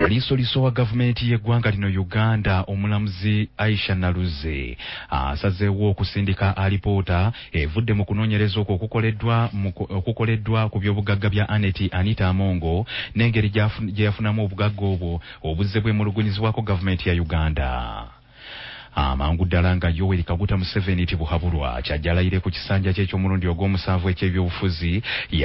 Kalisoliso wa gavumenti y'eggwanga lino Uganda omulamuzi Aisha Naluze asazeewo okusindika alipoota evudde mu kunoonyereza okwo okukoleddwa ku by'obugagga bya Anita Amongo n'engeri gye yafunamu obugagga obwo obuzze bwemulugunyizibwako gavumenti ya Uganda. Amangu ddala nga Yoweri Kaguta Museveni tibuhabulwa kyajjalayire ku kisanja kye ky'omulundi ogw'omusanvu eky'ebyobufuzi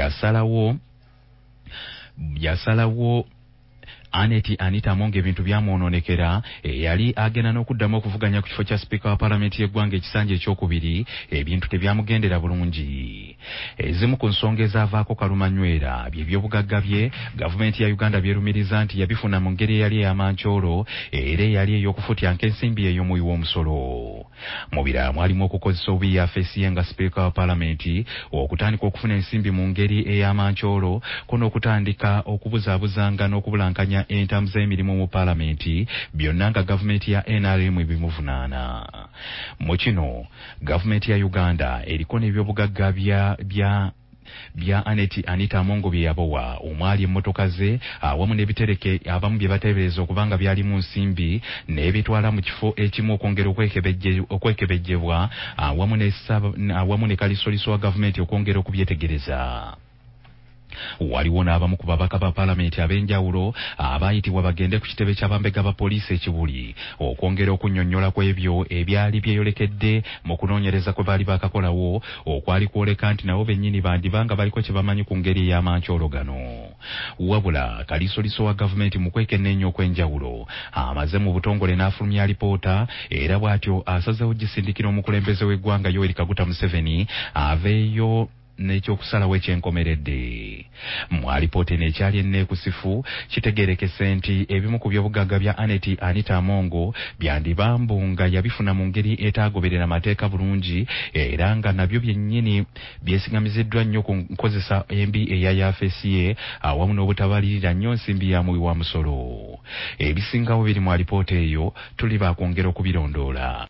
yasalawo Anita Amongo ebintu byamwononekera yali agenda n'okuddamu okuvuganya ku kifo kya sipiika wa paalamenti y'eggwanga ekisanja ekyokubiri ebintu tebyamugendera bulungi. Ezimu ku nsonga ezaavaako kalumanywera by'ebyobugagga bye gavumenti ya Uganda byerumiriza nti yabifuna mu ngeri eyali ey'amancoolo era eyali ey'okufutyanka ensimbi ey'omuwi w'omusolo. Mu birala mwalimu okukozesa obubi yafeesi ye nga sipiika wa paalamenti okutandika okufuna ensimbi mu ngeri ey'amancoolo ko n'okutandika okubuzaabuzanga n'okubulankanya entamu z'emirimu mu paalamenti byonna nga gavumenti ya NRM bimuvunaana. Mu kino gavumenti ya Uganda eriko n'ebyobugagga bya Anita Amongo bye yabowa omwali emmotoka ze awamu n'ebitereke abamu bye bateebereza okubanga byalimu nsimbi n'ebitwala mu kifo ekimu okwongera okwekebejjebwa awamu ne kalisoliso wa gavumenti okwongera okubyetegereza. Waliwo n'abamu ku babaka ba paalamenti ab'enjawulo abaayitibwa bagende ku kitebe ky'abambega ba poliisi ekibuli okwongera okunnyonnyola ku ebyo ebyali byeyolekedde mu kunoonyereza kwe baali bakakolawo okwali kwoleka nti nabo bennyini bandibanga baliko kye bamanyi ku ngeri ey'amancoolo gano. Wabula kalisoliso wa gavumenti mu kwekenneenya okw'enjawulo amaze mu butongole n'afulumya alipoota era bw'atyo asazeewo gisindikira omukulembeze w'eggwanga Yoweri Kaguta Museveni aveeyo n'ekyokusalawo ekyenkomeredde. Mu alipoota eno ekyali enneekusifu kitegeerekese nti ebimu ku by'obugagga bya Anita Amongo byandibambu nga yabifuna mu ngeri etaagoberera mateeka bulungi era nga nabyo byennyini byesigamiziddwa nnyo ku nkozesa embi eya yafeesi ye awamu n'obutabalirira nnyo nsimbi ya muwi wa musolo. Ebisingawo biri mu alipoota eyo tuli baakwongera okubirondoola.